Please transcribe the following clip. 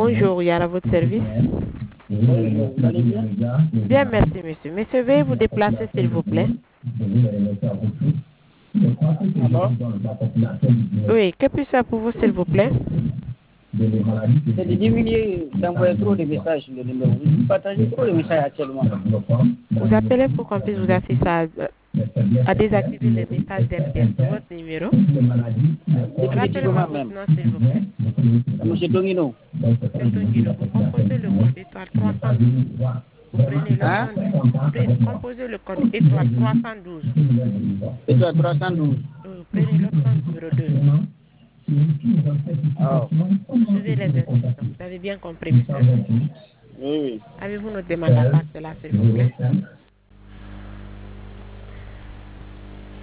Bonjour, Yara, à votre service. Bonjour, vous allez bien? Bien, merci, monsieur. Monsieur, veuillez vous déplacer, s'il vous plaît. Alors, Oui, que puis-je faire pour vous, s'il vous plaît? c'est de diminuer, d'envoyer trop de messages sur le numéro. Vous partagez trop de messages actuellement. Vous appelez pour qu'on puisse vous assister à désactiver les messages d'MTS sur votre numéro. Rappelez-moi Définitivement votre même. nom, s'il vous plaît. Monsieur Dongino. Monsieur Tongino, vous composez le code étoile 312. Vous prenez Hein? l'option, composez le code étoile 312. Et toi, 312. Vous prenez l'option numéro 2. Oh. Suivez les instructions. Vous avez bien compris, monsieur? Oui, oui. Avez-vous noté ma carte là, s'il vous plaît?